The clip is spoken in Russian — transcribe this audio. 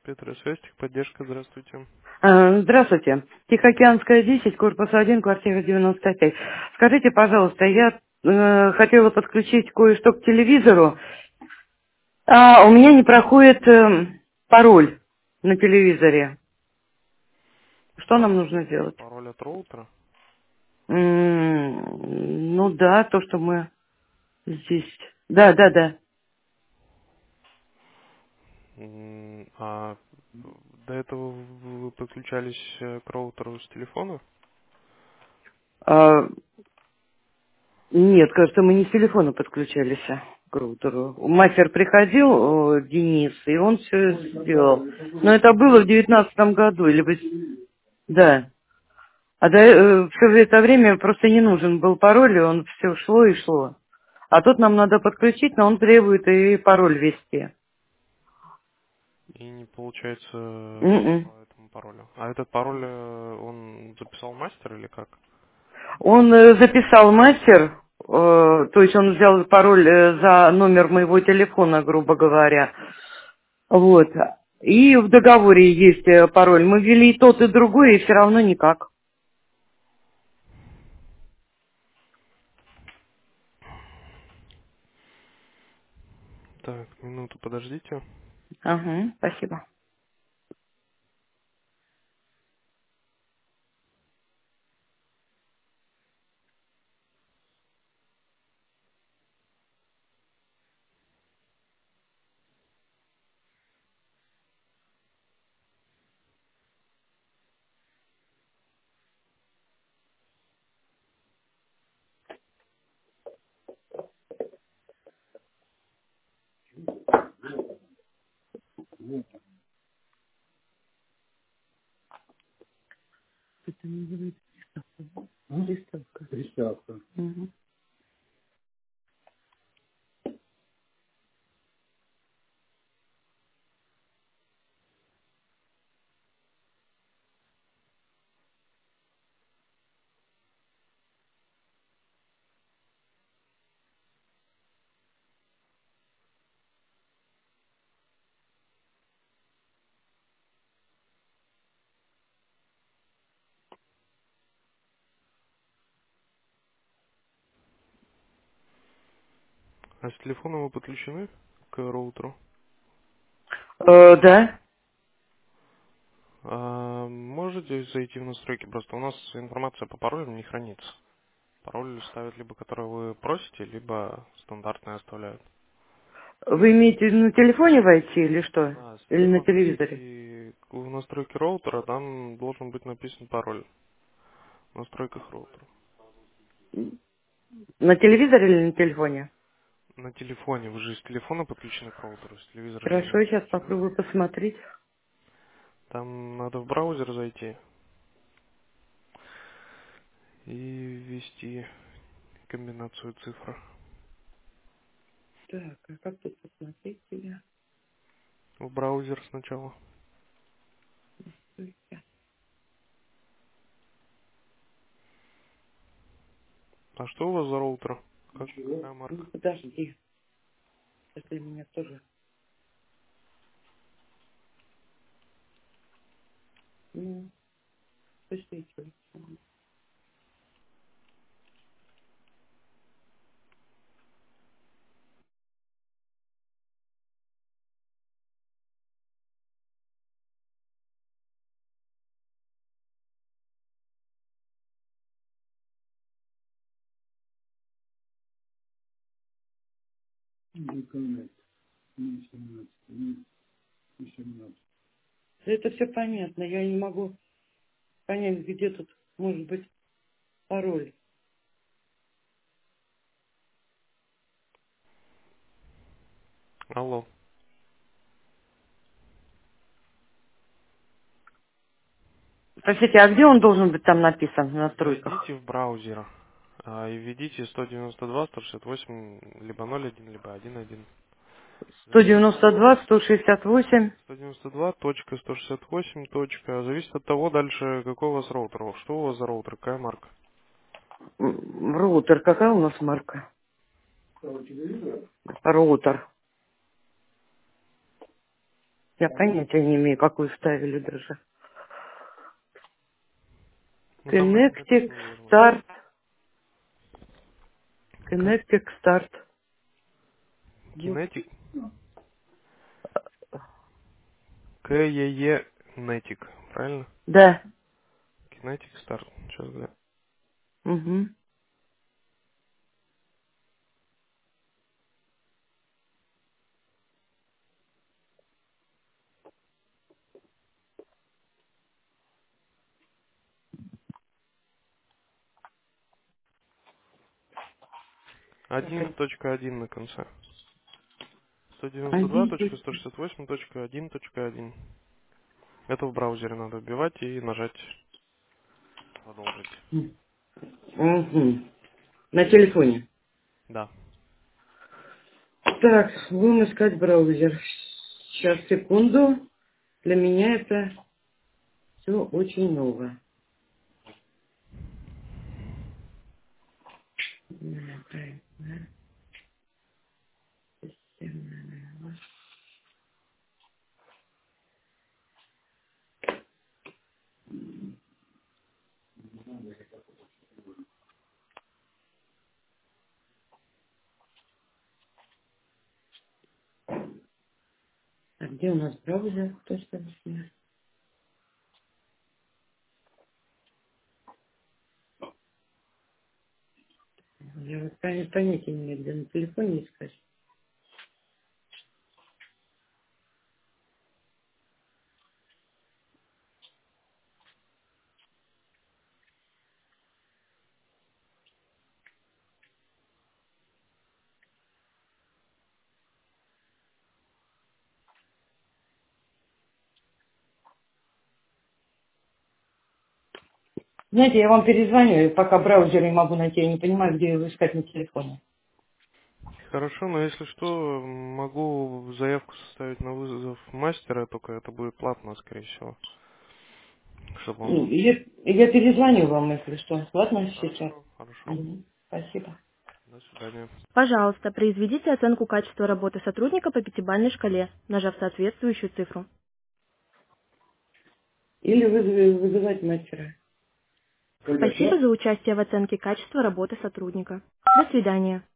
Петросвязь, поддержка, здравствуйте. Здравствуйте. Тихоокеанская 10, корпус 1, квартира 95. Скажите, пожалуйста, я хотела подключить кое-что к телевизору, а у меня не проходит пароль на телевизоре. Что нам нужно делать? Пароль от роутера. Ну да, то, что мы здесь. Да, да, да. А до этого вы подключались к роутеру с телефона? А, нет, кажется, мы не с телефона подключались к роутеру. Мастер приходил, Денис, и он все сделал. Но это было в 19 году, или да. А все это время просто не нужен был пароль, и он все шло и шло. А тут нам надо подключить, но он требует и пароль ввести. И не получается М-м. по этому паролю. А этот пароль он записал мастер или как? Он записал мастер, то есть он взял пароль за номер моего телефона, грубо говоря. Вот. И в договоре есть пароль. Мы ввели и тот, и другой, и все равно никак. Так, минуту подождите. Ага, спасибо. Это называется приставка. Приставка. Мгм. А с телефона вы подключены к роутеру? Да. Можете зайти в настройки? Просто у нас информация по паролям не хранится. Пароль ставят либо который вы просите, либо стандартный оставляют. Вы имеете на телефоне войти или что? Да, с Или на телефона телевизоре? зайдите в настройки роутера, там должен быть написан пароль в настройках роутера. На телевизоре или на телефоне? На телефоне, вы же с телефона подключены к роутеру, с телевизора же не Хорошо, я сейчас подключены. попробую посмотреть. Там надо в браузер зайти и ввести комбинацию цифр. Так, а как тут посмотреть тебя? В браузер сначала. А что у вас за роутер? Какая Ну, марка? подожди, это для меня тоже. Ну, пустите. Это все понятно, я не могу понять, где тут может быть пароль. Алло. Простите, а где он должен быть там написан в настройках? Зайдите в браузер и введите 192, 168, либо 01, либо 11. Зависит 192, 168. 192.168. Зависит от того дальше, какой у вас роутер. Что у вас за роутер, какая марка? Роутер, какая у нас марка? Роутер. Я понятия не имею, какую ставили даже. Ну там будет Connectic написано, наверное. Start. Как? Connectic Start. Вот. Kinetic? K-E-E Netic, правильно? Да. Kinetic Start. Сейчас, да. Угу. 1.1 на конце. Один. 192.168.1.1. Это в браузере надо вбивать и нажать продолжить. Угу. На телефоне. Да. Так, будем искать браузер. Сейчас, секунду. Для меня это все очень ново. А где у нас браузер? Кто что ли? Я вот понятия не имею, где на телефоне искать. Знаете, я вам перезвоню, и пока браузер не могу найти, я не понимаю, где его искать на телефоне. Хорошо, но если что, могу заявку составить на вызов мастера, только это будет платно, скорее всего. Чтобы он вам... Я перезвоню вам, если что. Ладно, сейчас. Хорошо, хорошо. Мгм. Спасибо. До свидания. Пожалуйста, произведите оценку качества работы сотрудника по пятибалльной шкале, нажав соответствующую цифру. Или вызывать мастера. Спасибо за участие в оценке качества работы сотрудника. До свидания.